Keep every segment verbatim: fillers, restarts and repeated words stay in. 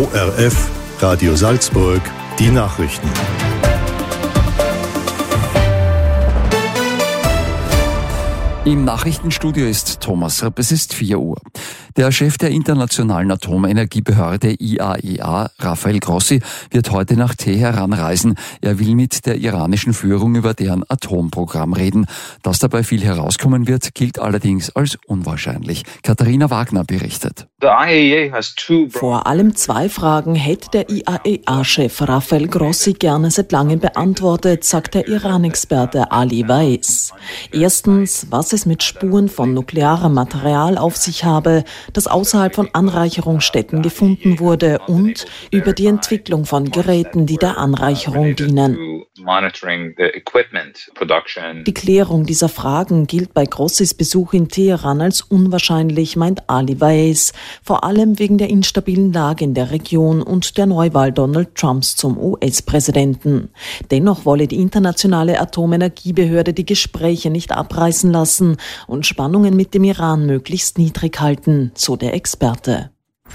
O R F, Radio Salzburg, die Nachrichten. Im Nachrichtenstudio ist Thomas Rapp, es ist vier Uhr. Der Chef der Internationalen Atomenergiebehörde I A E A, Rafael Grossi, wird heute nach Teheran reisen. Er will mit der iranischen Führung über deren Atomprogramm reden. Dass dabei viel herauskommen wird, gilt allerdings als unwahrscheinlich. Katharina Wagner berichtet. Vor allem zwei Fragen hätte der I A E A-Chef Rafael Grossi gerne seit langem beantwortet, sagt der Iran-Experte Ali Vaez. Erstens, was es mit Spuren von nuklearem Material auf sich habe, das außerhalb von Anreicherungsstätten gefunden wurde, und über die Entwicklung von Geräten, die der Anreicherung dienen. Die Klärung dieser Fragen gilt bei Grossis Besuch in Teheran als unwahrscheinlich, meint Ali Vaez, vor allem wegen der instabilen Lage in der Region und der Neuwahl Donald Trumps zum U S-Präsidenten. Dennoch wolle die internationale Atomenergiebehörde die Gespräche nicht abreißen lassen und Spannungen mit dem Iran möglichst niedrig halten, so der Experte.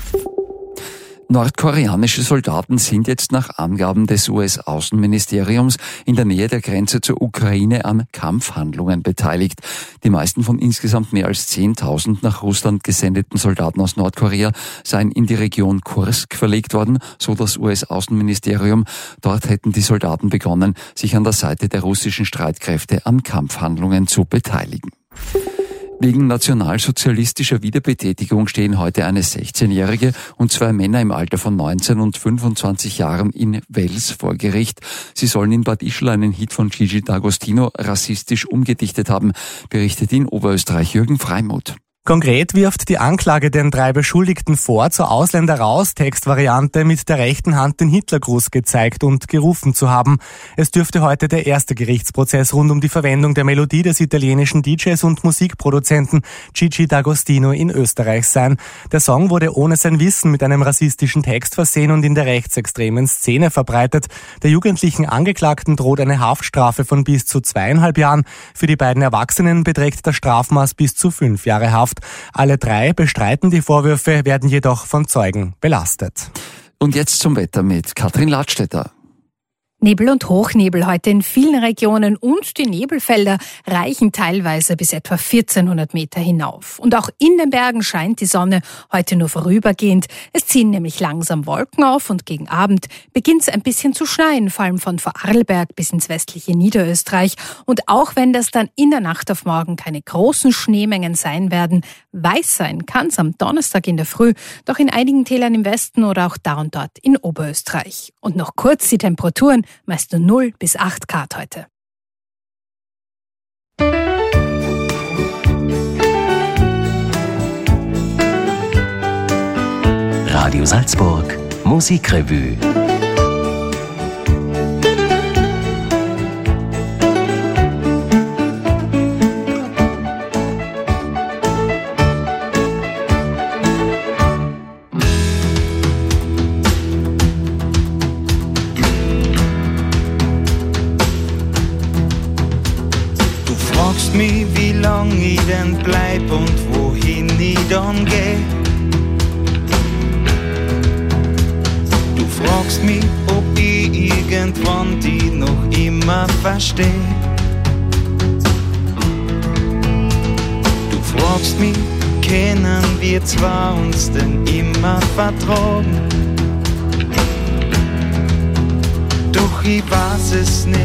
Nordkoreanische Soldaten sind jetzt nach Angaben des U S-Außenministeriums in der Nähe der Grenze zur Ukraine an Kampfhandlungen beteiligt. Die meisten von insgesamt mehr als zehntausend nach Russland gesendeten Soldaten aus Nordkorea seien in die Region Kursk verlegt worden, so das U S-Außenministerium. Dort hätten die Soldaten begonnen, sich an der Seite der russischen Streitkräfte an Kampfhandlungen zu beteiligen. Wegen nationalsozialistischer Wiederbetätigung stehen heute eine sechzehnjährige und zwei Männer im Alter von neunzehn und fünfundzwanzig Jahren in Wels vor Gericht. Sie sollen in Bad Ischl einen Hit von Gigi D'Agostino rassistisch umgedichtet haben, berichtet in Oberösterreich Jürgen Freimuth. Konkret wirft die Anklage den drei Beschuldigten vor, zur Ausländer-raus-Textvariante mit der rechten Hand den Hitlergruß gezeigt und gerufen zu haben. Es dürfte heute der erste Gerichtsprozess rund um die Verwendung der Melodie des italienischen D Js und Musikproduzenten Gigi D'Agostino in Österreich sein. Der Song wurde ohne sein Wissen mit einem rassistischen Text versehen und in der rechtsextremen Szene verbreitet. Der jugendlichen Angeklagten droht eine Haftstrafe von bis zu zweieinhalb Jahren. Für die beiden Erwachsenen beträgt das Strafmaß bis zu fünf Jahre Haft. Alle drei bestreiten die Vorwürfe, werden jedoch von Zeugen belastet. Und jetzt zum Wetter mit Katrin Ladstätter. Nebel und Hochnebel heute in vielen Regionen und die Nebelfelder reichen teilweise bis etwa vierzehnhundert Meter hinauf. Und auch in den Bergen scheint die Sonne heute nur vorübergehend. Es ziehen nämlich langsam Wolken auf und gegen Abend beginnt es ein bisschen zu schneien, vor allem von Vorarlberg bis ins westliche Niederösterreich. Und auch wenn das dann in der Nacht auf morgen keine großen Schneemengen sein werden, weiß sein kann es am Donnerstag in der Früh, doch in einigen Tälern im Westen oder auch da und dort in Oberösterreich. Und noch kurz die Temperaturen, meist nur null bis acht Grad heute. Radio Salzburg, Musikrevue. Mich, wie lang ich denn bleib und wohin ich dann geh. Du fragst mich, ob ich irgendwann die noch immer versteh. Du fragst mich, können wir zwar uns denn immer vertragen? Doch ich weiß es nicht.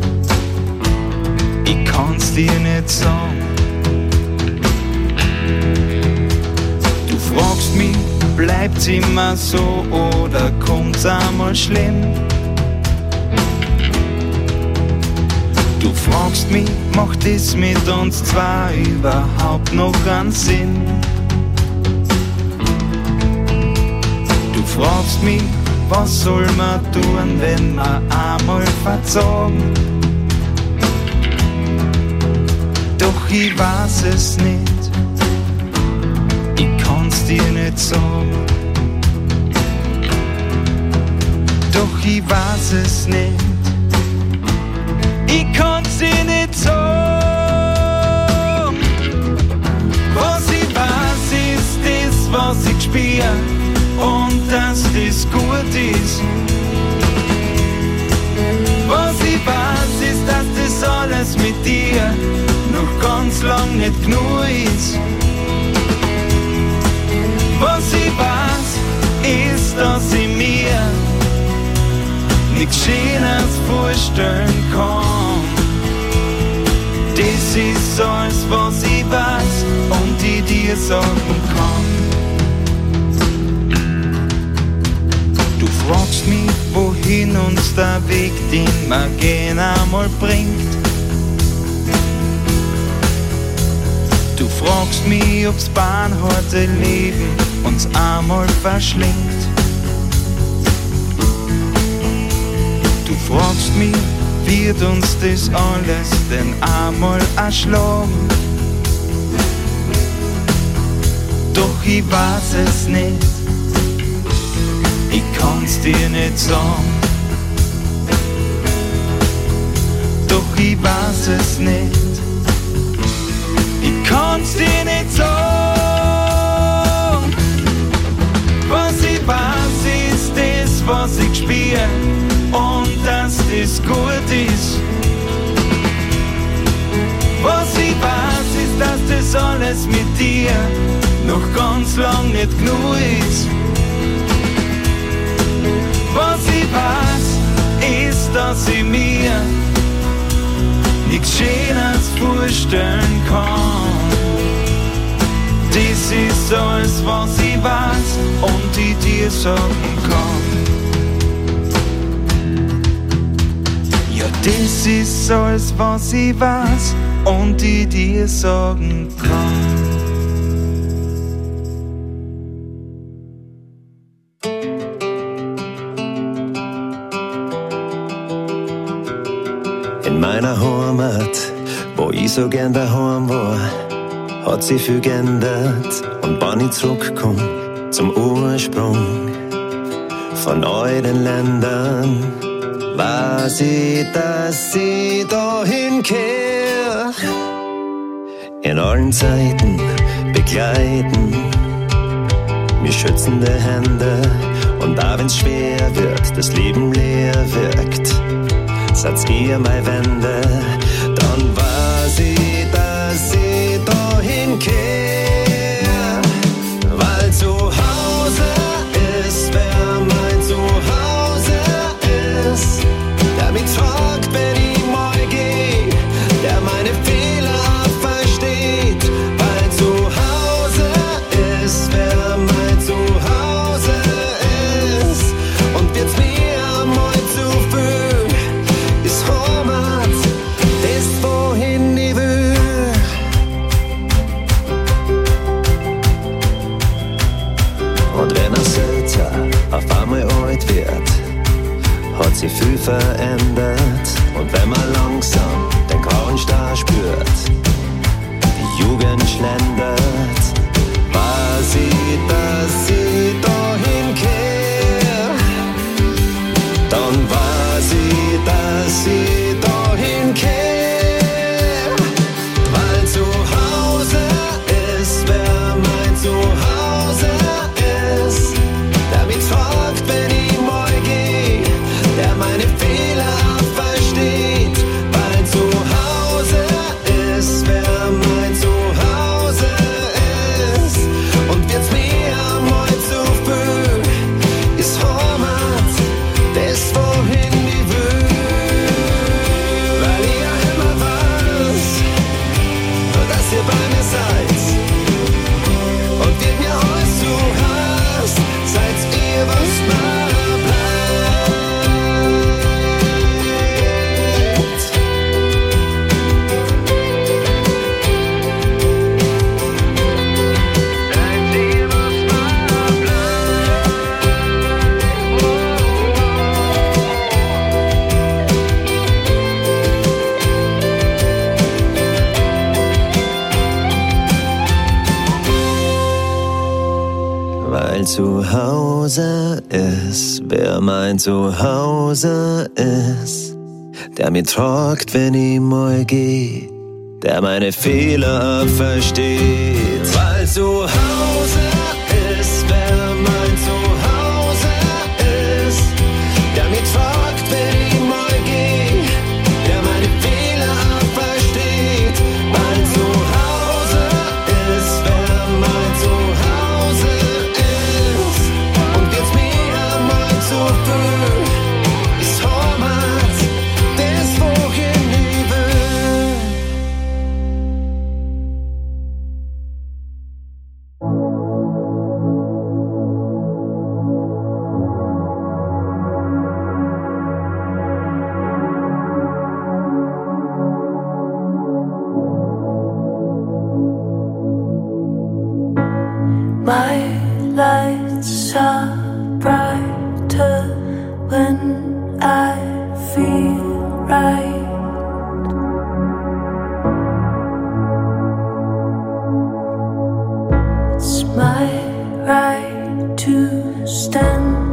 Ich kann's dir nicht sagen. Du fragst mich, bleibt's immer so oder kommt's einmal schlimm? Du fragst mich, macht es mit uns zwei überhaupt noch einen Sinn? Du fragst mich, was soll man tun, wenn wir einmal verzagen? Doch ich weiß es nicht, ich kann's dir nicht sagen. Doch ich weiß es nicht, ich kann's dir nicht sagen. Was ich weiß ist das, was ich spür, und dass das das gut ist. Was ich weiß, ist, dass das alles mit dir noch ganz lang nicht genug ist. Was ich weiß, ist, dass ich mir nichts Schönes vorstellen kann. Das ist alles, was ich weiß und ich dir sagen kann. Du fragst mich, wohin uns der Weg, den wir gehen, einmal bringt. Du fragst mich, ob's bahnharte Leben uns einmal verschlingt. Du fragst mich, wird uns das alles denn einmal erschlagen? Doch ich weiß es nicht, ich kann's dir nicht sagen. Doch ich weiß es nicht, ich kann's dir nicht sagen. Was ich weiß, ist das, was ich spür, und dass das gut ist. Was ich weiß, ist, dass das alles mit dir noch ganz lang nicht genug ist. Was ich weiß, ist, dass ich mir nichts Schönes vorstellen kann. Das ist alles, was ich weiß und ich dir sagen kann. Ja, das ist alles, was ich weiß und ich dir sagen kann. In meiner Heimat, wo ich so gern daheim war, hat sich viel geändert. Und wenn ich zurückkomm zum Ursprung von all den Ländern, weiß ich, dass ich dahin kehr. In allen Zeiten begleiten mir schützende Hände. Und auch wenn's schwer wird, das Leben leer wirkt, seid ihr meine Wände, dann weiß ich, dass ich dahin kehr. Weil zu Hause ist, wer mein Zuhause ist, der mich tragt, wenn ich mal geh, der meine Fehler versteht. Weil zu Hause ist, wer mein Zuhause ist, und wird's mir mal zu viel, ist Heimat, das wohin ich will. Und wenn ein Sitzer auf einmal alt wird, hat sich viel verändert. Und wenn man langsam den grauen Star spürt, die Jugend schlendert, weiß ich, dass ich dahin kehr. Dann weiß ich, dass ich dahin kehr. Weil zu Hause ist, wer mein Zuhause ist, der mich fragt, wenn ich mal geh, der meine Fehler versteht. Weil zu Hause ist, wer mein Zuhause ist, und wird's mir mal zu viel, ist Heimat, das wohin ich will. Weil ich ja immer weiß, dass ihr bei mir seid, und wenn mir alles zu hast, seid ihr, was mir bleibt. Seid ihr, was mir bleibt. Weil zu Hause ist, wer mein Zuhause ist, der mich tragt, wenn ich mal geh, der meine Fehler versteht. Weil zu Hause ist, wer mein Zuhause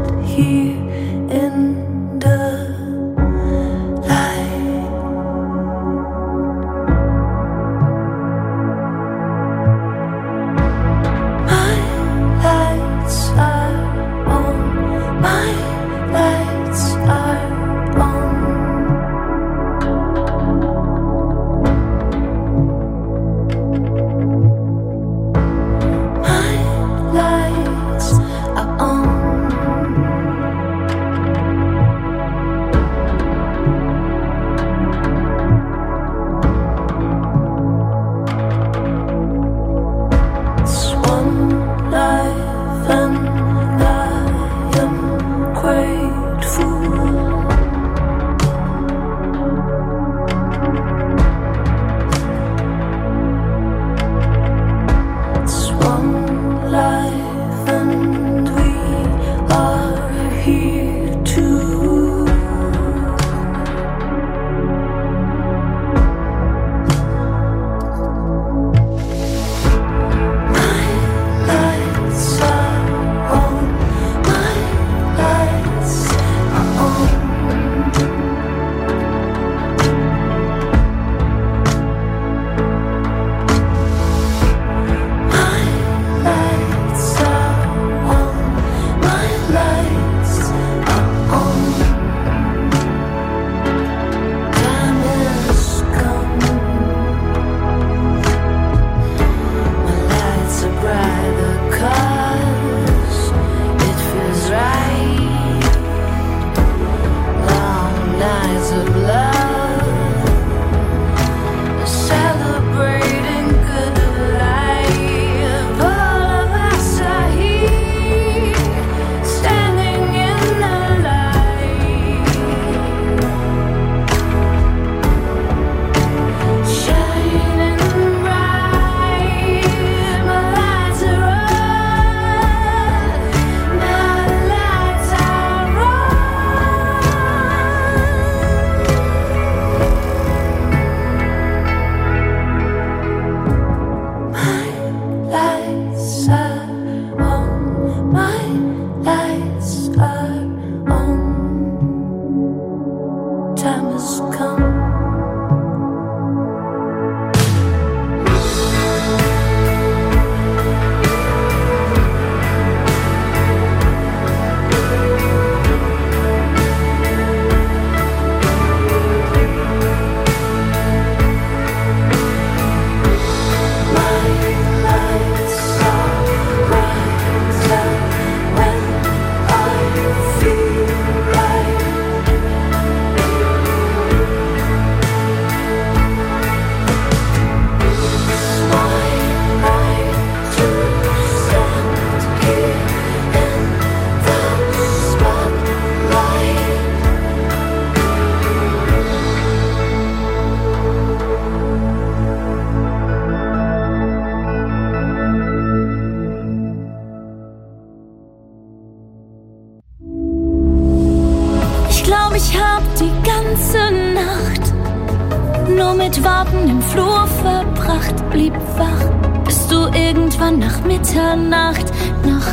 nur mit Warten im Flur verbracht, blieb wach, bis du irgendwann nach Mitternacht nach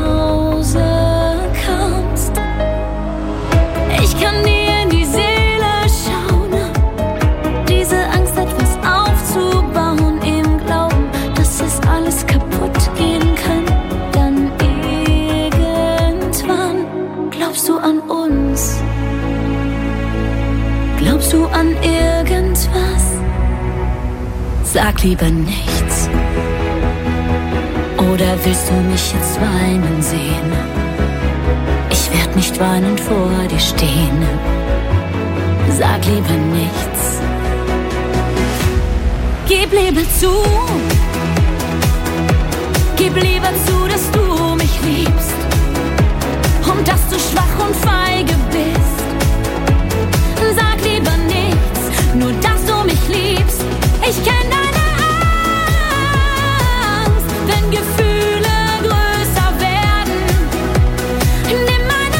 Hause kamst. Ich kann dir in die Seele schauen, diese Angst etwas aufzubauen, im Glauben, dass es alles kaputt gehen kann. Dann irgendwann glaubst du an uns, glaubst du an irgendwas? Sag lieber nichts. Oder willst du mich jetzt weinen sehen? Ich werd nicht weinend vor dir stehen. Sag lieber nichts. Gib lieber zu. Gib lieber zu, dass du mich liebst und dass du schwach und feige bist. Sag lieber nichts, nur dass du mich liebst. Ich kenn deine Angst, wenn Gefühle größer werden. Nimm meine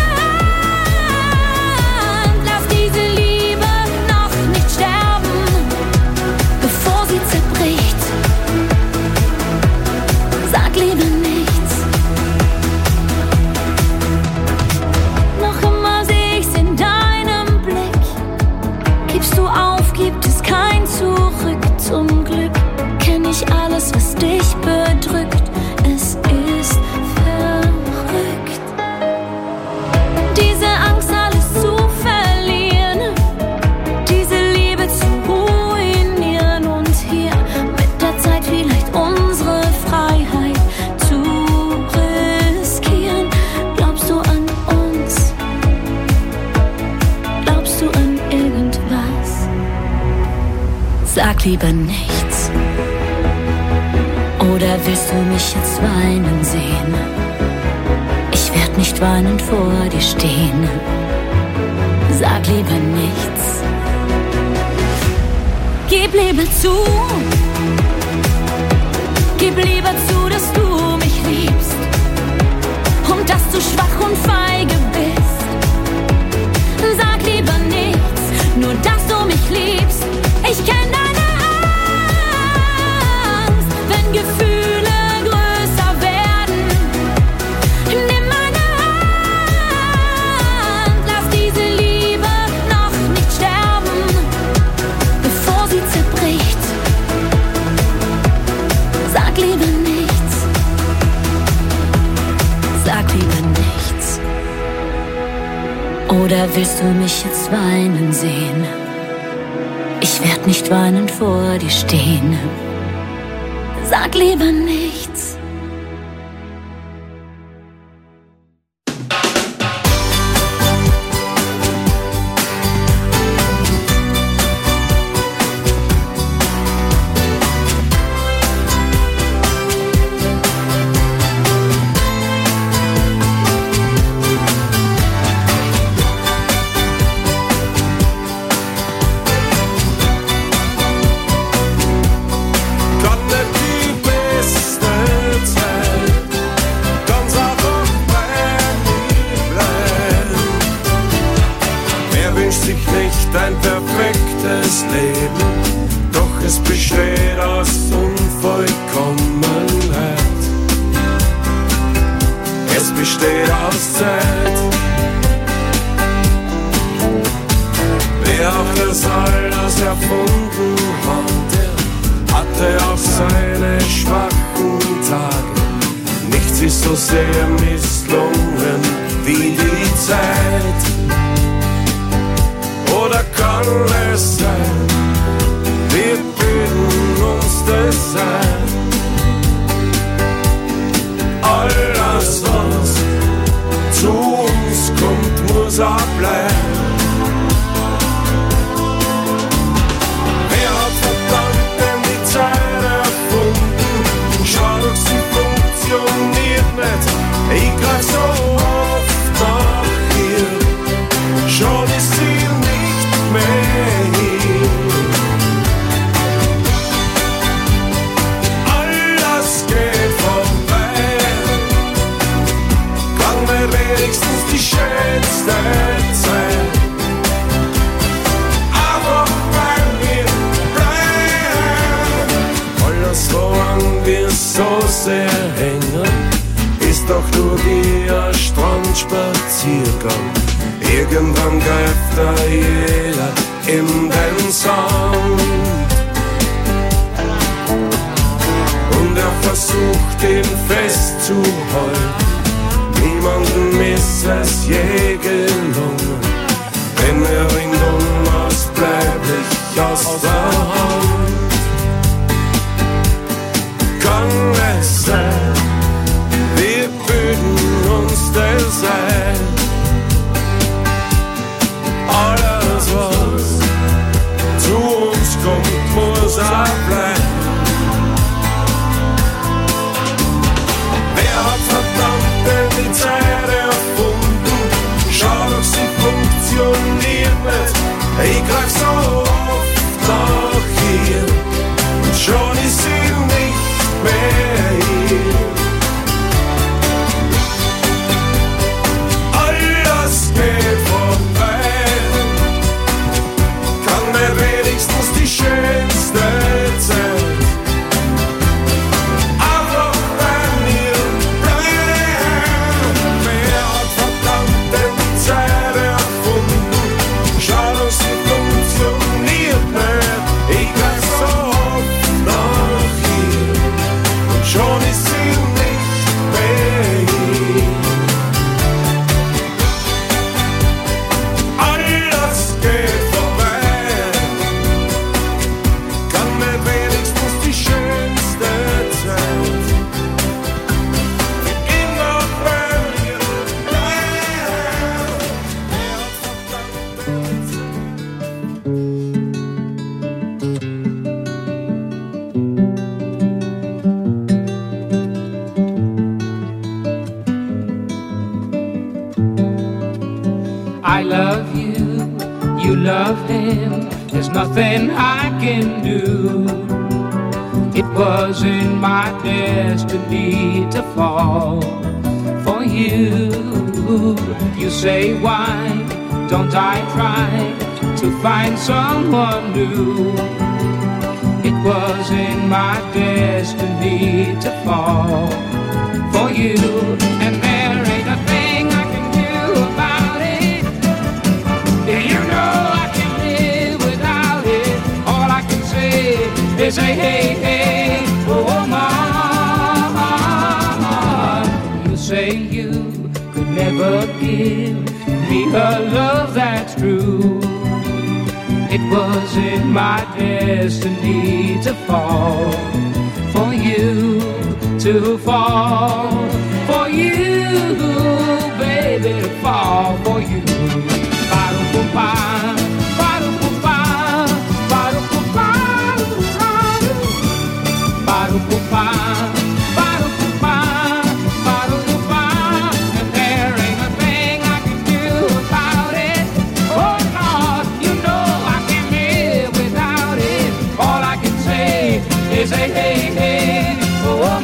Hand, lass diese Liebe noch nicht sterben, bevor sie zerbricht. Sag lieber nichts. lieber nichts. Oder willst du mich jetzt weinen sehen? Ich werd nicht weinend vor dir stehen. Sag lieber nichts. Gib lieber zu. Gib lieber zu, dass du mich liebst und dass du schwach und feige bist. Sag lieber nichts, nur dass du mich liebst. Ich kenn deine Angst, wenn Gefühle größer werden. Nimm meine Hand, lass diese Liebe noch nicht sterben, bevor sie zerbricht. Sag lieber nichts, sag lieber nichts. Oder willst du mich jetzt weinen sehen? Ich werd nicht weinend vor dir stehen. Sag lieber nichts. Ein perfektes Leben, doch es besteht aus Unvollkommenheit. Es besteht aus Zeit. Wer auch das alles erfunden hatte, hatte auch seine schwachen Tage. Nichts ist so sehr misslungen wie die Zeit. Oder kann es sein, wir bilden uns das ein? Alles, was zu uns kommt, muss auch bleiben. Wer hat verdammt denn die Zeit erfunden? Schau doch, sie funktioniert nicht. Ich greif so oft nach ihr, schon ist sie alles geht vorbei. Kann mir wenigstens die schönste Zeit einfach bei mir bleiben. Alles, woran wir so sehr hängen, ist doch nur wie ein Strandspaziergang. Irgendwann greift da jeder in den Sand und er versucht ihn festzuhalten. Niemandem ist es je gelungen, denn er ringt unausbleiblich aus der Hand. Kann es sein, wir bilden uns das ein? Alles, was zu uns kommt, muss auch bleiben. Wer hat verdammt denn die Zeit erfunden? Schau doch, sie funktioniert nicht. Ich greif so oft nach hier und schon ist sie nicht mehr hier. Alles geht vorbei. Wenigstens die schönste Zeit einfach bei mir bleiben. Wer hat verdammt denn die Zeit erfunden? Schau, dass sie funktioniert. I love you, you love him, there's nothing I can do. It wasn't my destiny to fall for you. You say, why don't I try to find someone new? It wasn't my destiny to fall for you. And there ain't a thing I can do about it. You know I can't live without it. All I can say is hey, hey, hey, oh, mom. You say you could never give me a love that's true. It wasn't my destiny to fall for you, to fall for you, baby, to fall for you. Ba-dum-bum-ba, ba-dum-bum-ba, ba-dum-bum-ba, ba-dum-bum-ba, ba-dum-bum-ba, ba-dum-bum-ba. And there ain't a thing I can do about it. Oh Lord, you know I can't live without it. All I can say is hey, hey, hey, oh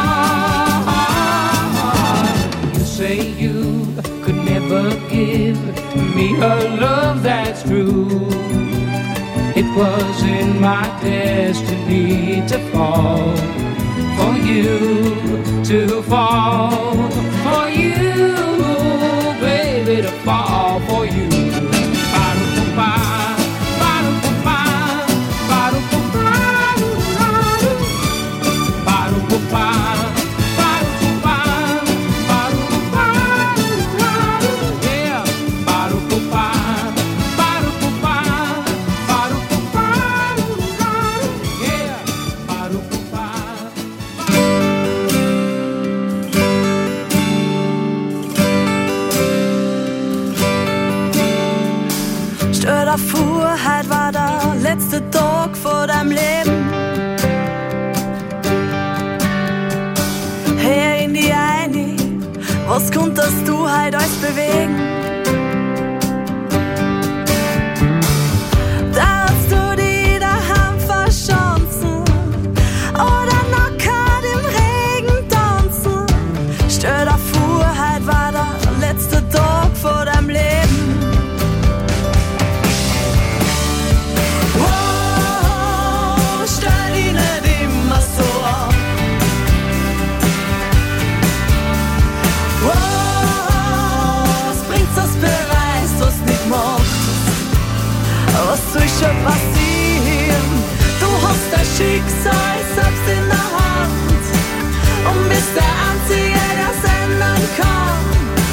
mom. You say you could never give me a love that's true. It wasn't my destiny to fall for you, to fall for you, baby, to fall for you. Ba-dum-bum-ba, ba-dum-bum-ba, ba-dum-bum-ba, ba-dum-bum-ba, ba-dum-bumba, ba-dum-bumba, yeah, ba-dum-bumba, ba-dum-bumba, ba-dum-bumba, yeah, ba-dum-bumba. Stell dir vor, heute war der letzte Tag vor deinem Leben. Hey, in die eine, was konntest du heute alles bewegen? Darfst du die daheim verschanzen oder nackert im Regen tanzen? Stell dir vor, heute war der letzte Tag vor deinem Leben. Wow, stell dich nicht immer so an. Was bringt's das Beweis, was nicht macht? Was soll schon passieren? Du hast dein Schicksal selbst in der Hand und bist der Einzige, der's ändern kann.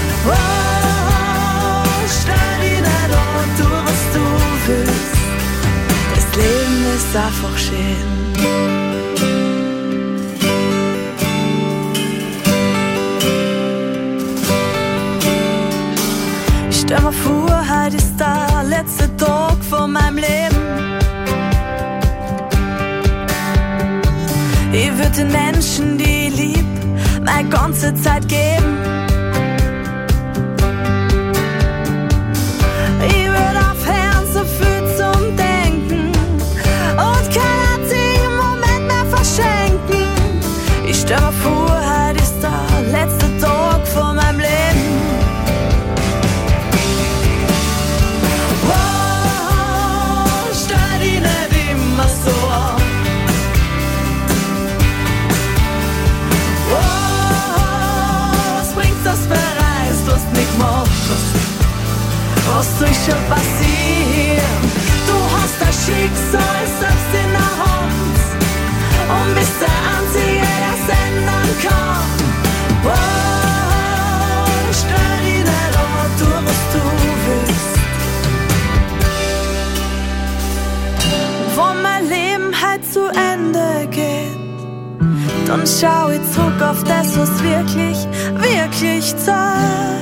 Oh, stell dich nicht an, tu was du willst. Das Leben ist einfach schön. Stell mir vor, heute ist der letzte Tag von meinem Leben. Ich würde den Menschen, die ich lieb, meine ganze Zeit geben. Ich würde aufhören, so viel zum Denken und keinen einzigen Moment mehr verschenken. Ich stell mir vor, heute ist der letzte Tag von meinem Leben. Was soll schon passieren? Du hast das Schicksal selbst in der Hand und bist der Einzige, der's ändern kann. Wow, stell dich nicht an, tu was du willst. Wenn mein Leben halt zu Ende geht, dann schau ich zurück auf das, was wirklich, wirklich zählt.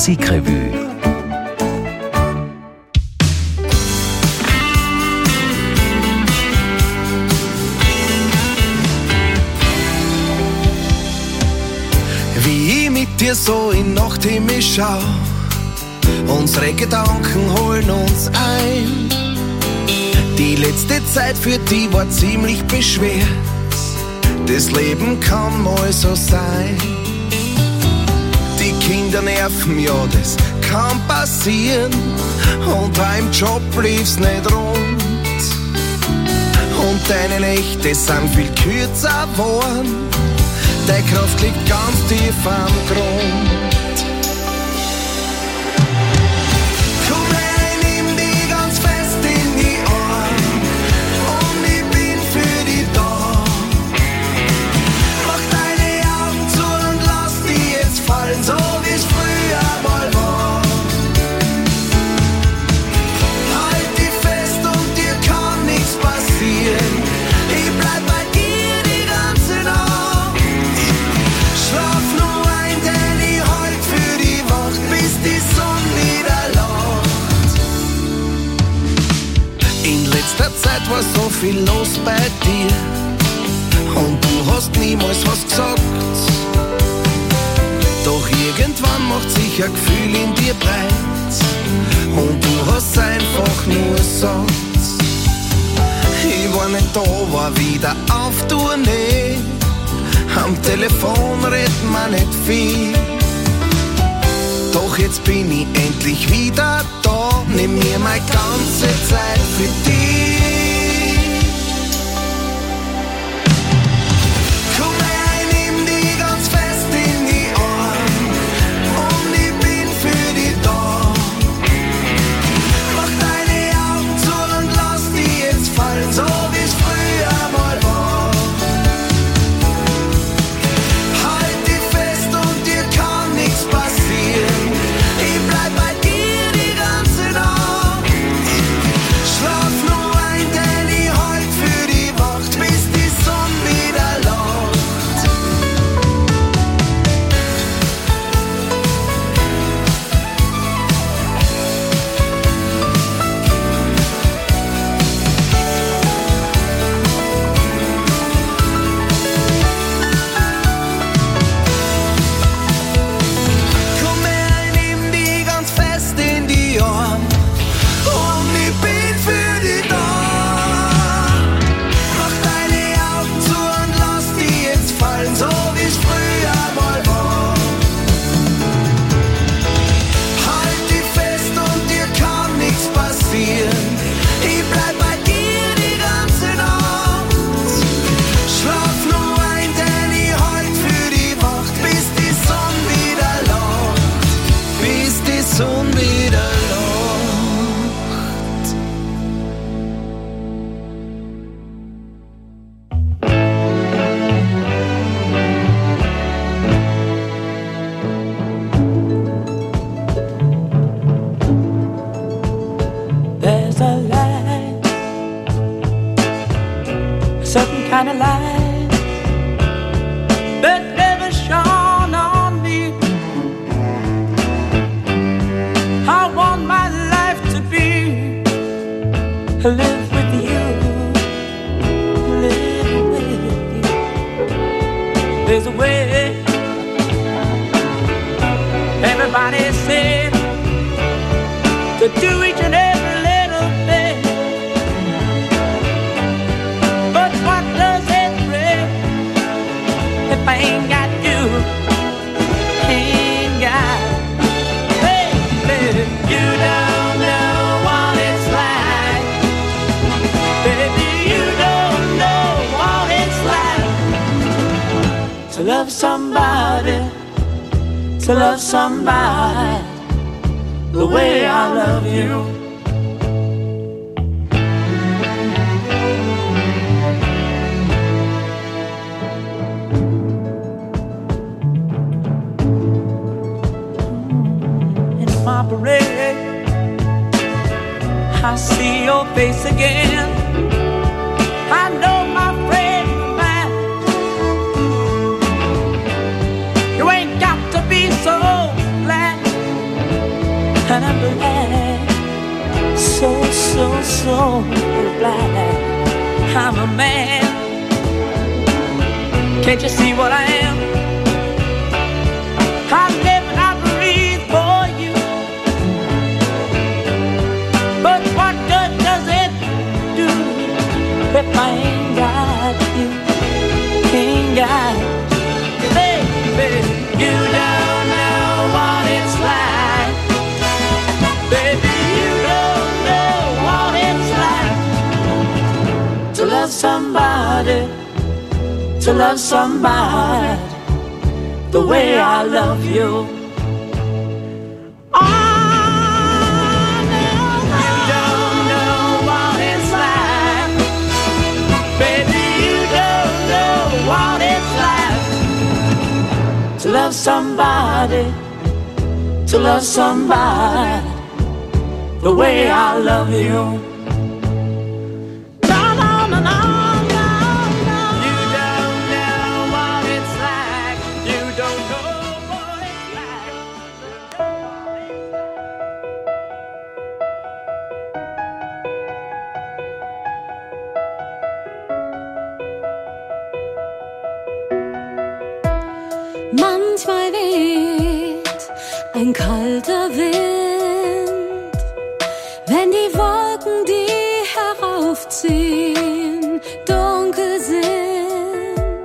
Musikrevue. Wie ich mit dir so in Nachthimmel schau, unsere Gedanken holen uns ein. Die letzte Zeit für die war ziemlich beschwert, das Leben kann mal so sein. Die Kinder nerven, ja, das kann passieren, und beim Job lief's nicht rund. Und deine Nächte sind viel kürzer geworden, deine Kraft liegt ganz tief am Grund. Komm her, nimm die ganz fest in die Arme, und ich bin für dich da. Mach deine Augen zu und lass die jetzt fallen, so wie's früher mal war. Halt dich fest und dir kann nichts passieren, ich bleib bei dir die ganze Nacht. Schlaf nur ein, denn ich halt für die Wacht, bis die Sonne wieder lacht. In letzter Zeit war so viel los bei dir, und du hast niemals was gesagt. Doch irgendwann macht sich ein Gefühl in dir breit, und du hast einfach nur satt. Ich war nicht da, war wieder auf Tournee, am Telefon redet man nicht viel. Doch jetzt bin ich endlich wieder da, nimm mir meine ganze Zeit für dich. Komm her, nimm die ganz fest in die Arme, und ich bin für dich da. Mach deine Augen zu und lass die jetzt fallen, so wie's früher mal war. Halt dich fest und dir kann nichts passieren, ich bleib bei dir die ganze Nacht. Schlaf nur ein, denn ich halt für die Wacht, bis die Sonne wieder lacht. Komm her, nimm die ganz fest in die Arme, und ich bin für dich da. Mach deine Augen zu und lass die jetzt fallen, so wie's früher mal war. Halt dich fest und dir kann nichts passieren, ich bleib bei dir die ganze Nacht. Schlaf nur ein, denn ich halt für die Wacht, bis die Sonne wieder lacht, bis die Sonne wieder lacht. There's a light, a certain kind of light that never shone on me. I want my life to be, live with you, live with you. There's a way, everybody said, to do each and every little thing. But what does it bring if I ain't got you? Ain't got, baby, you don't know what it's like. Baby, you don't know what it's like to love somebody, to love somebody the way I love you. In my parade, I see your face again. I know my friend of mine, you ain't got to be so glad so, so blind. I'm a man. Can't you see what I am? I live and I breathe for you. But what good does it do if I ain't got you? Ain't got you, baby. You don't know what it's like. Baby, you don't know what it's like to love somebody, to love somebody the way I love you. To love somebody, to love somebody the way I love you. No, no, no, no, no, no. You don't know what it's like. You don't know what it's like. Manchmal weht ein kalter Wind, wenn die Wolken, die heraufziehen, dunkel sind.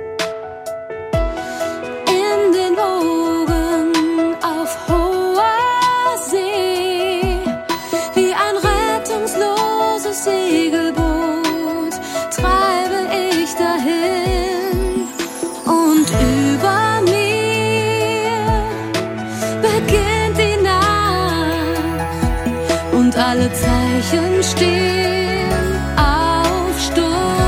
In den Wogen auf hoher See, wie ein rettungsloses Segelboot, treibe ich dahin und über alle Zeichen stehen auf Sturm.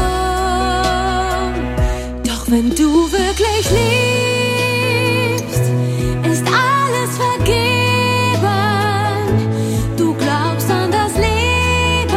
Doch wenn du wirklich liebst, ist alles vergeben. Du glaubst an das Leben,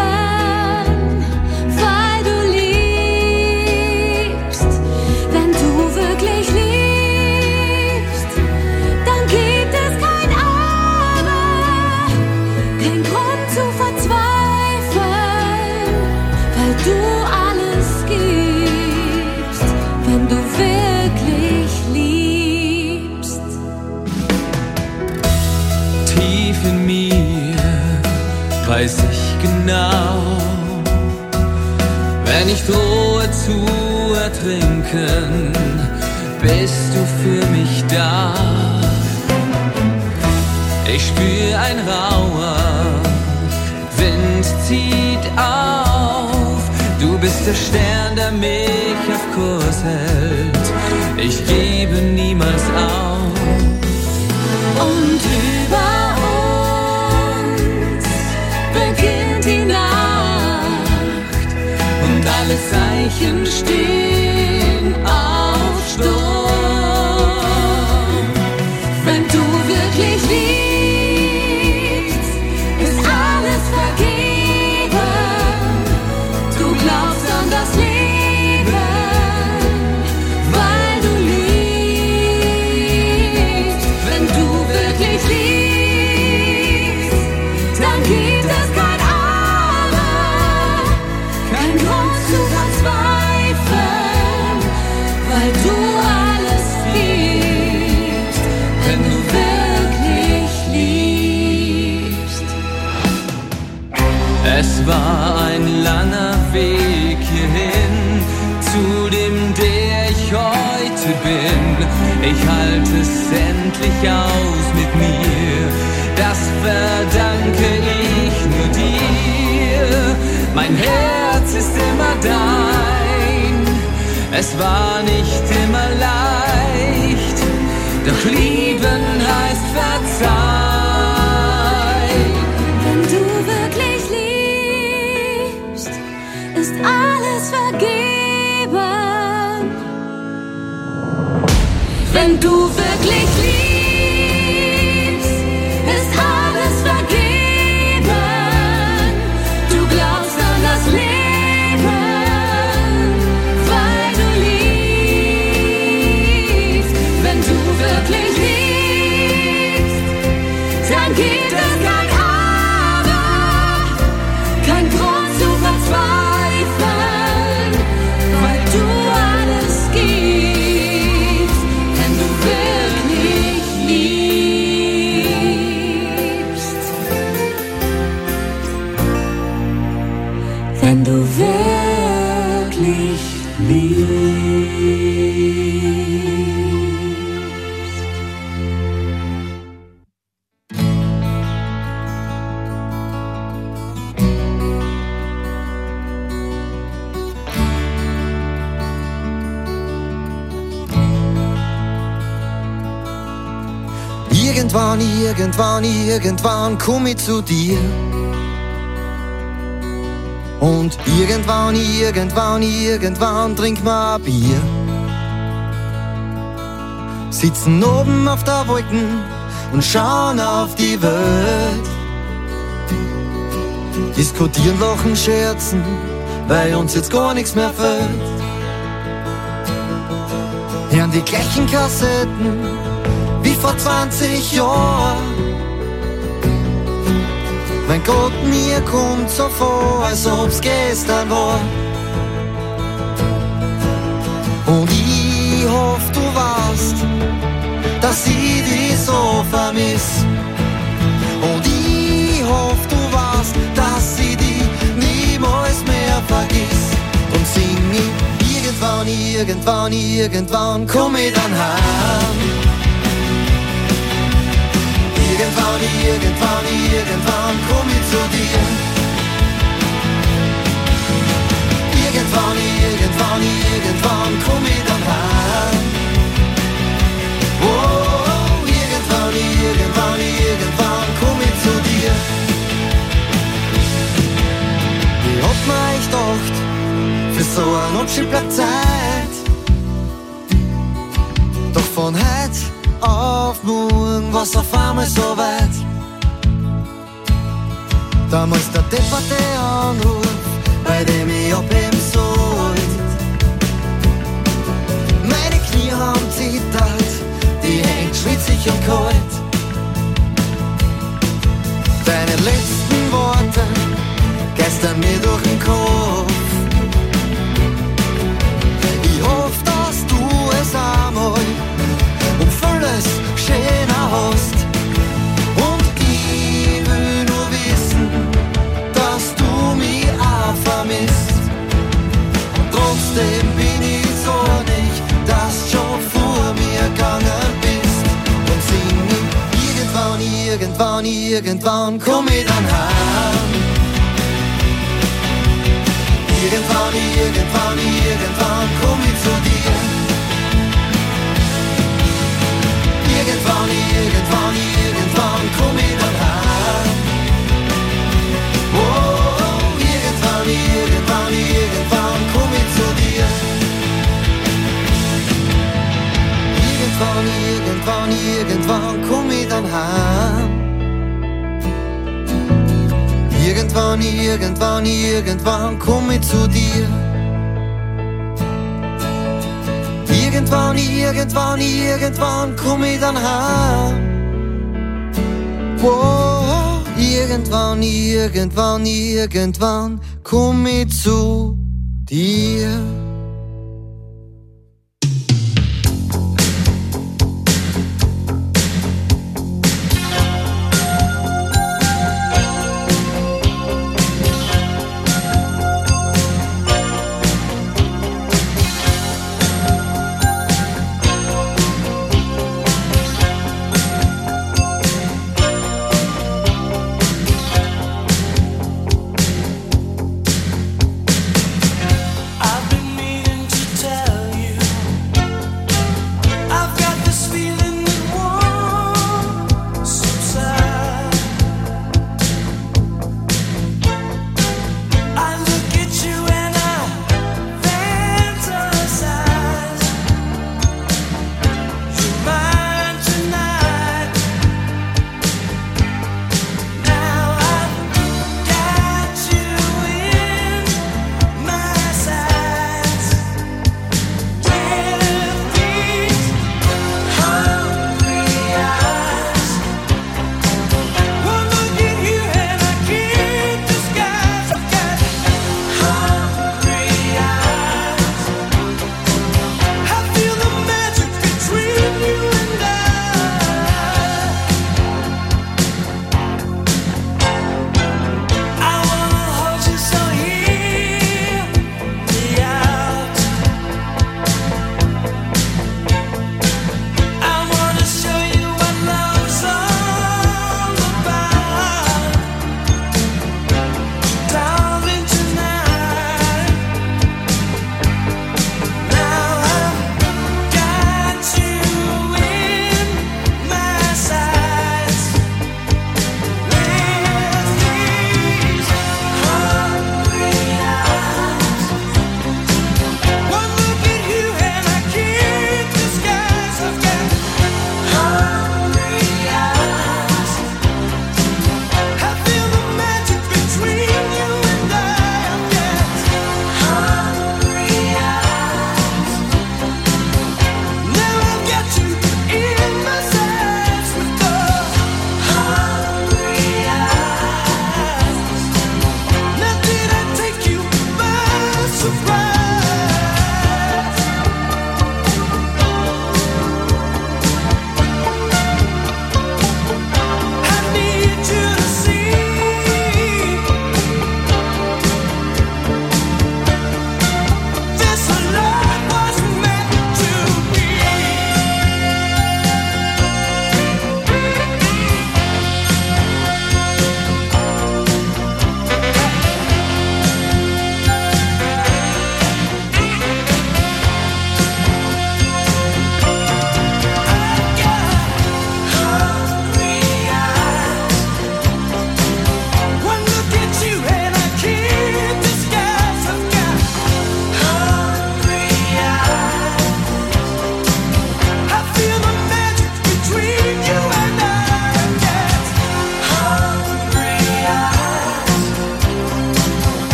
weil du liebst. Wenn du wirklich liebst, dann gibt es kein Aber, kein Grund zu verzweifeln, weil du alles gibst, wenn du wirklich liebst. Tief in mir weiß ich genau, wenn ich drohe zu ertrinken, bist du für mich da. Ich spür ein rauer Wind zieht auf, du bist der Stern, der mich auf Kurs hält. Ich gebe niemals auf. Und über uns beginnt die Nacht und alle Zeichen stehen auf Sturm. Wenn du wirklich liebst, ist alles vergeben. Du glaubst an das Leben, weil du liebst. Wenn du wirklich liebst, dann gibt es kein Aber, kein Grund zu verzweifeln, weil du alles gibst, wenn du wirklich liebst. Es war ein langer Weg hierhin, zu dem, der ich heute bin. Ich halte es endlich aus mit mir, das verdanke ich nur dir. Mein Herz ist immer dein, es war nicht immer leicht, doch lieben heißt verzeihen. Wenn du wirklich liebst, ist alles vergeben. Wenn du wirklich liebst, ist alles vergeben. Du glaubst an das Leben, weil du liebst. Wenn du wirklich liebst, dann gibt es kein Aber, wenn du wirklich liebst. Irgendwann, irgendwann, irgendwann komm ich zu dir. Und irgendwann, irgendwann, irgendwann trink mal ein Bier. Sitzen oben auf der Wolken und schauen auf die Welt. Diskutieren, lachen, scherzen, weil uns jetzt gar nichts mehr fällt. Hören die gleichen Kassetten wie vor zwanzig Jahren. Mein Gott, mir kommt so vor, als ob's gestern war. Und ich hoff, du weißt, dass ich dich so vermiss. Und ich hoff, du weißt, dass ich dich niemals mehr vergiss. Und sing ich irgendwann, irgendwann, irgendwann komm ich dann heim. Irgendwann, irgendwann, irgendwann komm ich zu dir. Irgendwann, irgendwann, irgendwann komm ich dann heim. Oh, irgendwann, irgendwann, irgendwann komm ich zu dir. Ich hab mir echt gedacht, für so eine Abschied bleibt Zeit. Doch von heute auf morgen war's auf einmal so weit. Damals der depperte Anruf, bei dem ich abheben sollt. Meine Knie haben zittert, die hängt schwitzig und kalt. Deine letzten Worte geistern mir durch den Kopf. Ich hoff, dass du es einmal um vieles schöner hast. Und ich will nur wissen, dass du mich auch vermisst. Und trotzdem bin ich zornig, dass du schon vor mir gegangen bist. Und sing ich irgendwann, irgendwann, irgendwann komm ich dann heim. Irgendwann, irgendwann, irgendwann komm ich zu dir. Irgendwann, irgendwann, irgendwann komm ich dann heim. Oh, irgendwann, irgendwann, irgendwann komm ich zu dir. Irgendwann, irgendwann, irgendwann komm ich dann heim. Irgendwann, irgendwann, irgendwann komm ich zu dir. Irgendwann, irgendwann, irgendwann komm ich dann heim. Wow, irgendwann, irgendwann, irgendwann komm ich zu dir. I've been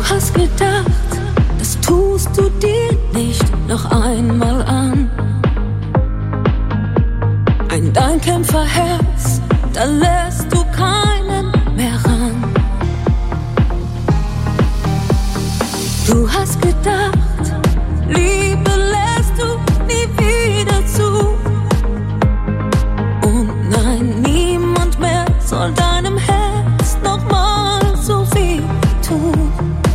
hast gedacht, das tust du dir nicht noch einmal an. Ein dein Kämpferherz, da lässt du keinen mehr ran. Du hast gedacht, Liebe lässt du nie wieder zu. Und nein, niemand mehr soll deinem Herz nochmal so weh tun.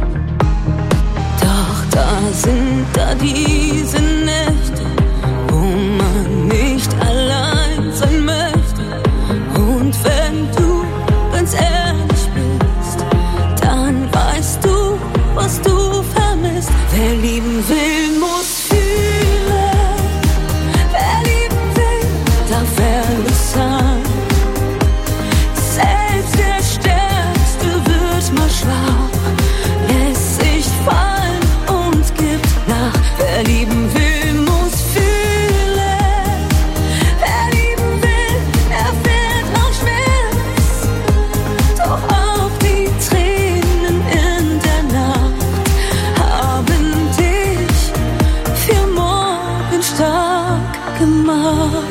Doch da sind da diese Nächte, wo man nicht allein sein möchte. Und wenn du ganz ehrlich bist, dann weißt du, was du vermisst. Wer lieben will, muss fühlen. Wer lieben will, darf ehrlich sein. Selbst der Stärkste wird mal schwach, lässt sich fallen und gibt nach. Wer lieben will, muss fühlen. Wer lieben will, erfährt auch Schmerz. Doch auch die Tränen in der Nacht haben dich für morgen stark gemacht.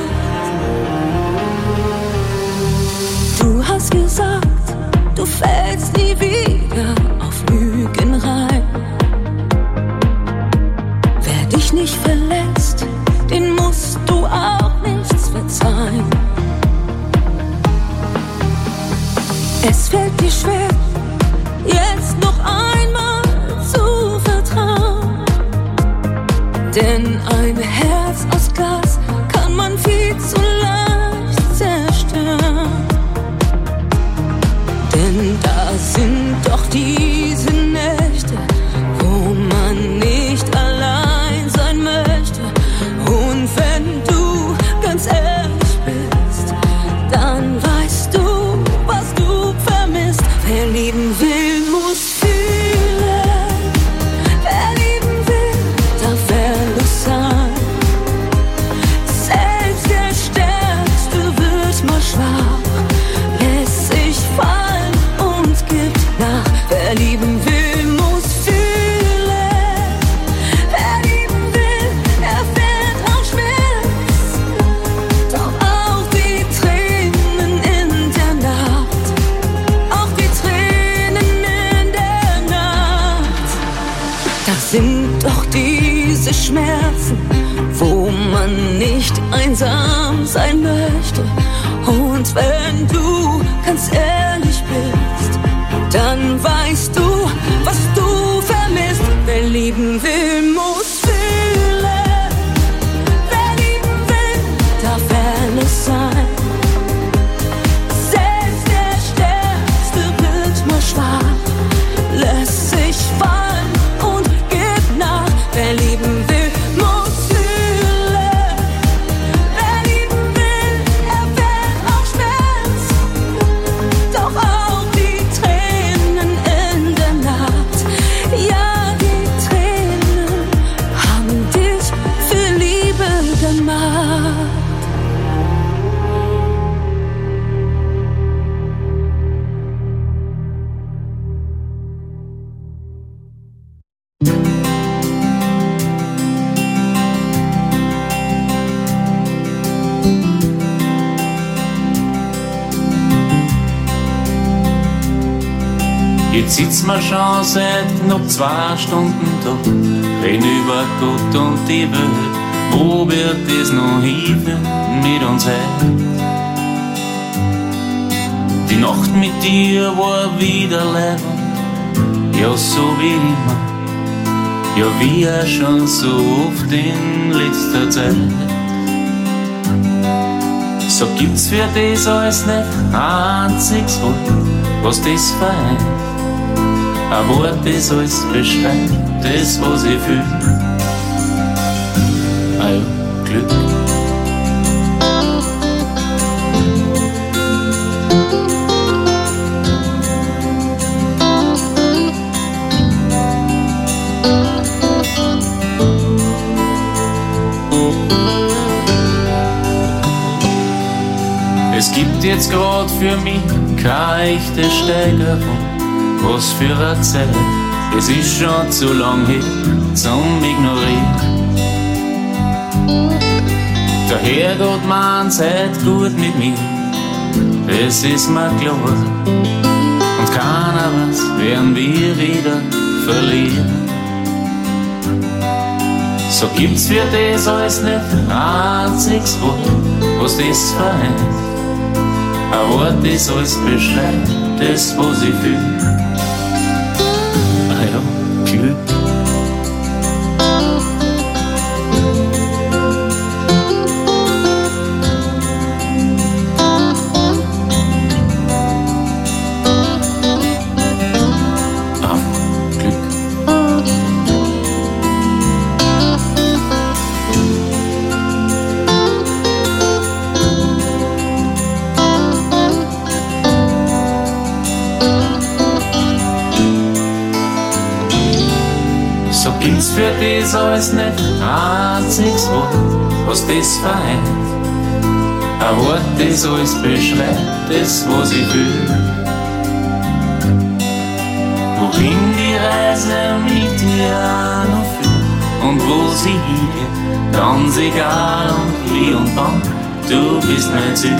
Du hast gesagt, du fällst nie wieder auf Lügen rein. Wer dich nicht verlässt, den musst du auch nichts verzeihen. Es fällt dir schwer, jetzt noch einmal zu vertrauen. Denn ein Herz aus Glas kann man viel zu leicht zerstören. Denn da sind doch diese Nächte, wo man nicht allein sein möchte. Und wenn du ganz ehrlich bist, dann weißt du, was du vermisst. Wer lieben will, muss fühlen. Wer lieben will, darf ehrlich sein. Selbst der Stärkste wird mal schwach, lässt sich fallen und gibt nach. Wer lieben will, muss fühlen. Wer lieben will, erfährt auch Schmerz. Doch auch die Tränen in der Nacht, auch die Tränen in der Nacht. Das sind doch diese Schmerzen, wo man nicht einsam sein möchte. Und wenn du ganz ehrlich bist, dann weißt du, was du vermisst. Wer lieben will, muss fühlen. Wer lieben will, darf ehrlich sein. Selbst der Stärkste wird mal schwach, lässt sich fallen und gibt nach. Wer lieben will, muss fühlen. Wer lieben will, erfährt auch Schmerz. Doch auch die Tränen in der Nacht, ja, die Tränen haben dich für Liebe gemacht. Jetzt sitzen wir schon seit knapp zwei Stunden da, reden über Gott und die Welt. Wo wird es noch hinführen mit uns heute? Die Nacht mit dir war wieder leibend, ja so wie immer, ja wie auch schon so oft in letzter Zeit. So gibt's für das alles nicht ein einziges Wort, was das vereint. Ein Wort, das alles beschreibt, das, was ich fühl. Ah ja, Glück. Es gibt jetzt grad für mich keine echte Steigerung. Was für eine Zeit, es ist schon zu lang her zum Ignorieren. Der Herrgott meint, seid gut mit mir, es ist mir klar. Und keiner weiß, werden wir wieder verlieren. So gibt's für das alles nicht ein einziges Wort, was das vereint. Ein Wort, das alles beschreibt, das, was ich fühl. Ah ja, Glück. Für das alles nicht ein einziges Wort, was das vereint. Ein Wort, das alles beschreibt, das, was ich fühl. Wohin die Reise mit dir auch noch führt und wo sie hingeht, ganz egal und wie und wann, du bist mein Ziel.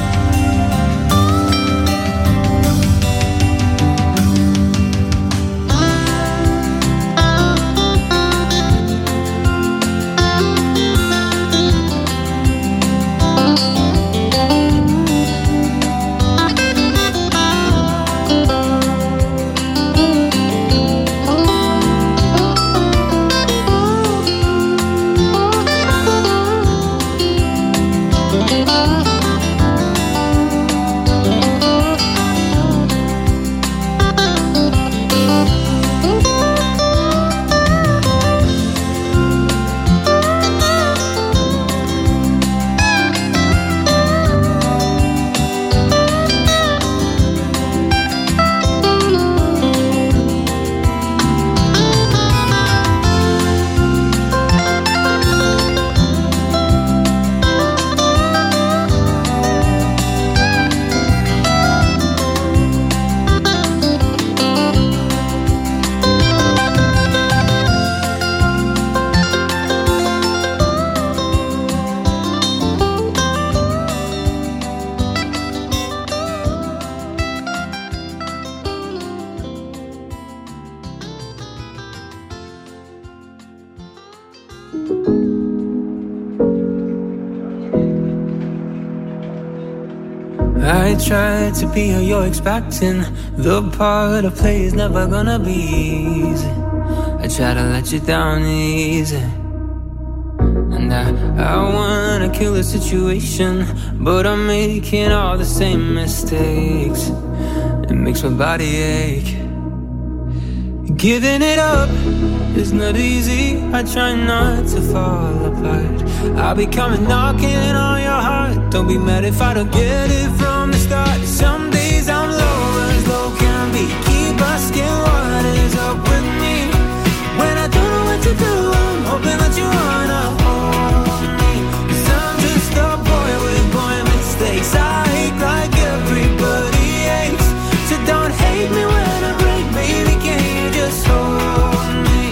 I tried to be who you're expecting. The part I play is never gonna be easy. I try to let you down easy. And I, I wanna kill the situation, but I'm making all the same mistakes. It makes my body ache. Giving it up is not easy. I try not to fall apart. I'll be coming knocking on your heart. Don't be mad if I don't get it from the start. Some days I'm low as low can be. Keep asking what is up with me. When I don't know what to do, I'm hoping that you wanna hold me. Cause I'm just a boy with boy mistakes. I ache like everybody aches. So don't hate me when I break, baby, can you just hold me?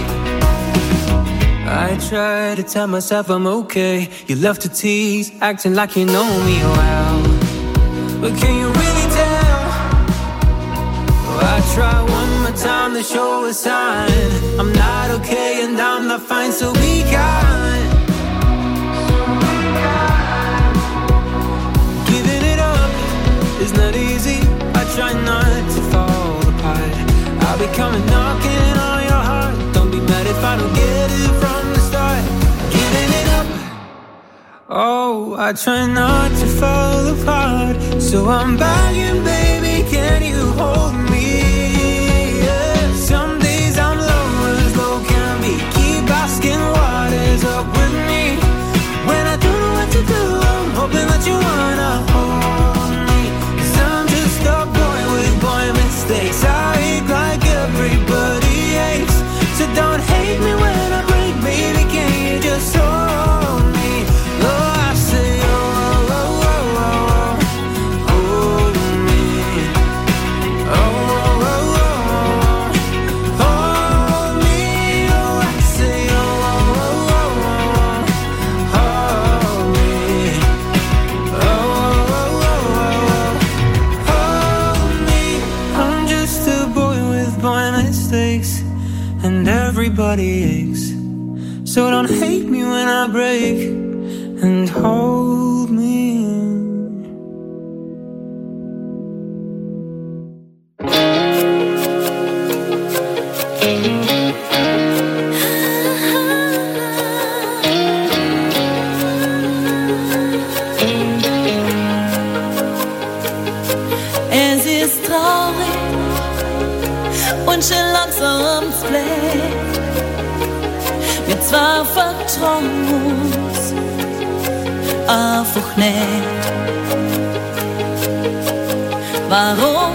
I try to tell myself I'm okay. You love to tease, acting like you know me well. But can you really tell? Oh, I try one more time to show a sign. I'm not okay and I'm not fine, so be kind. Giving it up is not easy. I try not to fall apart. I'll be coming knocking on your heart. Don't be mad if I don't get it from the start. Giving it up. Oh, I try not to fall apart. So I'm begging, baby, can you hold me? Yeah. Some days I'm low as low can be. Keep asking what is up with me. When I don't know what to do, I'm hoping that you wanna hold me. Cause I'm just a boy with boy mistakes. I ache like everybody aches. So don't hate me when I break, baby, can you just hold me? Oh, I say, oh, oh, oh, oh, oh, hold me. Oh, oh, oh, oh, hold body aches. So don't hate me when I break, and hold me in. Es ist traurig und schon langsam bläht. Wir zwar vertrauen uns einfach nicht. Warum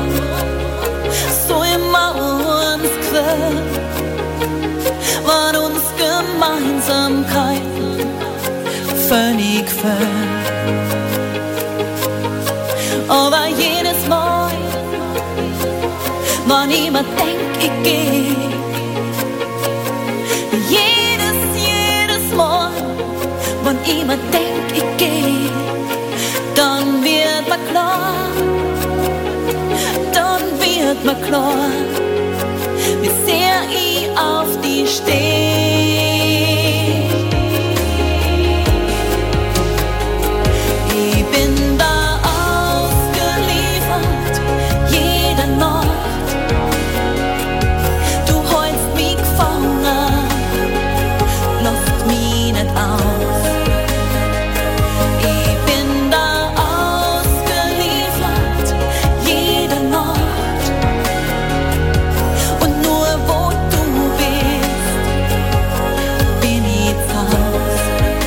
so immer uns quält, wenn uns Gemeinsamkeiten völlig fehlen? Aber jedes Mal, wenn ich mir denk, ich geh, jedes, jedes Mal, wenn ich mir denk, ich geh, dann wird mir klar, dann wird mir klar, wie sehr ich auf die steh. Ich bin da ausgeliefert, jede Nacht. Du hältst mich gefangen, lasst mich nicht aus. Ich bin da ausgeliefert, jede Nacht. Und nur wo du bist, bin ich zu Haus.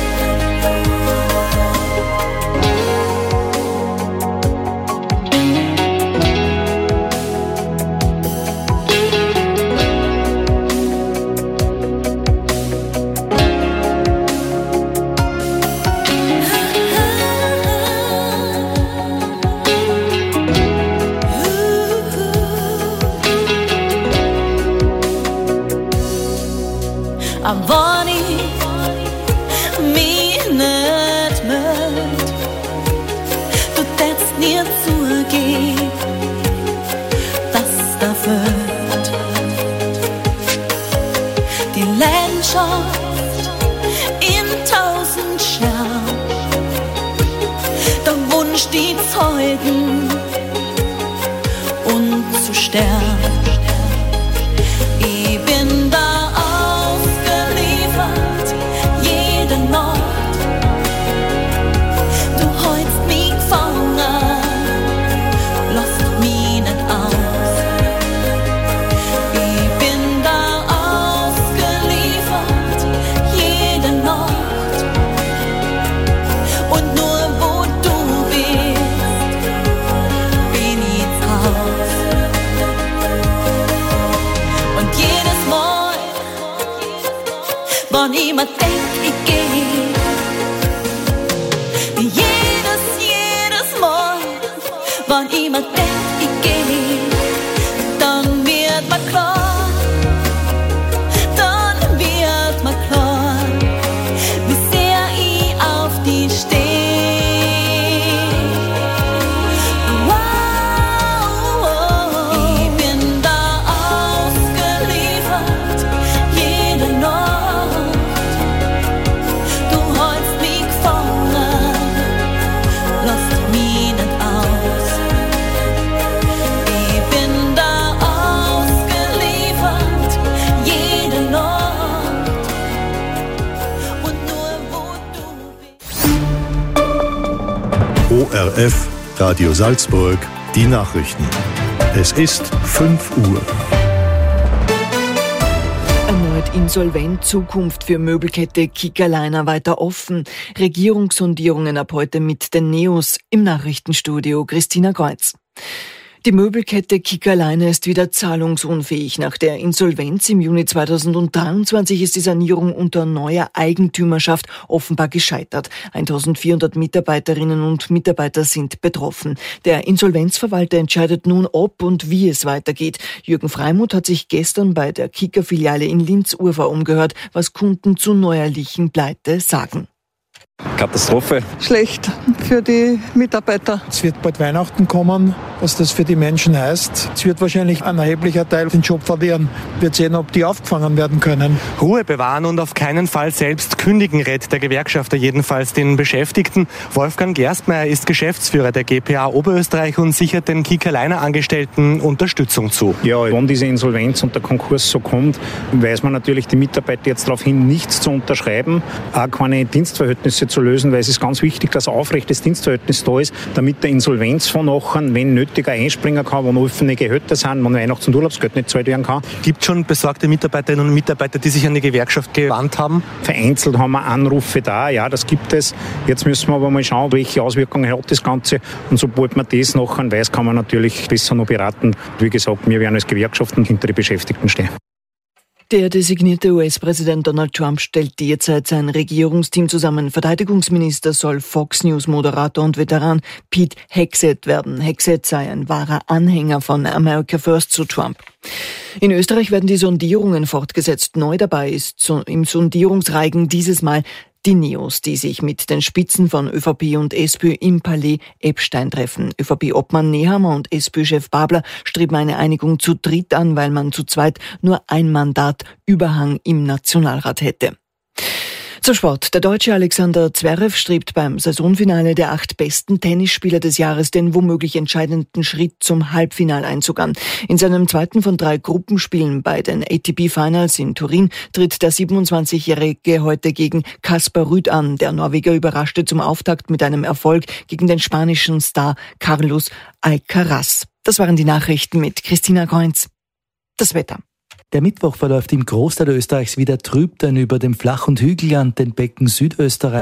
Aber wenn ich mich nicht meld, du tätst nie zugeben, dass da fehlt. Die Landschaft in tausend Scherben, der Wunsch, die Zeugen und zu sterben. Ich bin da ausgeliefert, jede Nacht. Du hältst mich gefangen, lasst mich nicht aus. Ich bin da ausgeliefert, jede Nacht. Und nur wo du bist, bin ich zu Haus. Und jedes Mal, wenn ich mir denk, ich geh, jedes, jedes Mal, wenn ich mir denk, ich geh, dann wird mir klar, dann wird mir klar, wie sehr ich auf die steh. Wow, ich bin da ausgeliefert, jede Nacht. Du hältst mich gefangen, lasst mich nicht aus. Ich bin da ausgeliefert, jede Nacht. Und nur wo du bist. O R F, Radio Salzburg, die Nachrichten. Es ist fünf Uhr. Erneut insolvent, Zukunft für Möbelkette Kickerliner weiter offen. Regierungssondierungen ab heute mit den Neos. Im Nachrichtenstudio Christina Kreuz. Die Möbelkette Kickerliner ist wieder zahlungsunfähig. Nach der Insolvenz im Juni zweitausenddreiundzwanzig ist die Sanierung unter neuer Eigentümerschaft offenbar gescheitert. eintausendvierhundert Mitarbeiterinnen und Mitarbeiter sind betroffen. Der Insolvenzverwalter entscheidet nun, ob und wie es weitergeht. Jürgen Freimuth hat sich gestern bei der Kicker-Filiale in Linz-Urfahr umgehört, was Kunden zur neuerlichen Pleite sagen. Katastrophe. Schlecht für die Mitarbeiter. Es wird bald Weihnachten kommen, was das für die Menschen heißt. Es wird wahrscheinlich ein erheblicher Teil den Job verlieren. Wir sehen, ob die aufgefangen werden können. Ruhe bewahren und auf keinen Fall selbst kündigen, rät der Gewerkschafter jedenfalls den Beschäftigten. Wolfgang Gerstmeier ist Geschäftsführer der G P A Oberösterreich und sichert den Kiekerleiner-Angestellten Unterstützung zu. Ja, wenn diese Insolvenz und der Konkurs so kommt, weist man natürlich die Mitarbeiter jetzt darauf hin, nichts zu unterschreiben, auch keine Dienstverhältnisse zu lösen, weil es ist ganz wichtig, dass ein aufrechtes Dienstverhältnis da ist, damit der Insolvenzfonds nachher, wenn nötiger, einspringen kann, wenn offene Gehälter sind, wenn Weihnachts- und Urlaubsgeld nicht gezahlt werden kann. Gibt es schon besorgte Mitarbeiterinnen und Mitarbeiter, die sich an die Gewerkschaft gewandt haben? Vereinzelt haben wir Anrufe da, ja, das gibt es. Jetzt müssen wir aber mal schauen, welche Auswirkungen hat das Ganze. Und sobald man das nachher weiß, kann man natürlich besser noch beraten. Wie gesagt, wir werden als Gewerkschaften hinter die Beschäftigten stehen. Der designierte U S-Präsident Donald Trump stellt derzeit sein Regierungsteam zusammen. Verteidigungsminister soll Fox News-Moderator und Veteran Pete Hegseth werden. Hegseth sei ein wahrer Anhänger von America First zu Trump. In Österreich werden die Sondierungen fortgesetzt. Neu dabei ist so im Sondierungsreigen dieses Mal die Neos, die sich mit den Spitzen von ÖVP und SPÖ im Palais Eppstein treffen. ÖVP-Obmann Nehammer und SPÖ-Chef Babler streben eine Einigung zu dritt an, weil man zu zweit nur ein Mandat Überhang im Nationalrat hätte. Zum Sport. Der Deutsche Alexander Zverev strebt beim Saisonfinale der acht besten Tennisspieler des Jahres den womöglich entscheidenden Schritt zum Halbfinaleinzug an. In seinem zweiten von drei Gruppenspielen bei den A T P Finals in Turin tritt der siebenundzwanzigjährige heute gegen Casper Ruud an. Der Norweger überraschte zum Auftakt mit einem Erfolg gegen den spanischen Star Carlos Alcaraz. Das waren die Nachrichten mit Christina Kreunz. Das Wetter. Der Mittwoch verläuft im Großteil Österreichs wieder trüb, denn über dem Flach- und Hügelland, den Becken Südösterreich